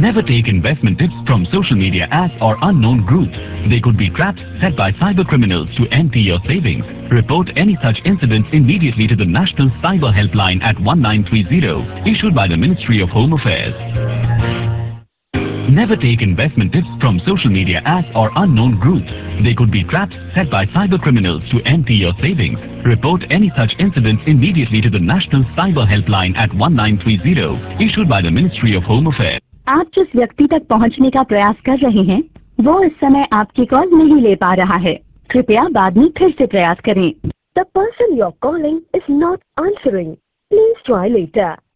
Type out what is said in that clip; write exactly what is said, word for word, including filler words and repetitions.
Never take investment tips from social media apps or unknown groups. They could be traps set by cyber criminals to empty your savings. Report any such incidents immediately to the National Cyber Helpline at one nine three zero, issued by the Ministry of Home Affairs. Never take investment tips from social media apps or unknown groups. They could be traps set by cyber criminals to empty your savings. Report any such incidents immediately to the National Cyber Helpline at one nine three zero, issued by the Ministry of Home Affairs. आप जिस व्यक्ति तक पहुंचने का प्रयास कर रहे हैं वो इस समय आपकी कॉल नहीं ले पा रहा है। कृपया बाद में फिर से प्रयास करें। The person you're calling is not answering. Please try later.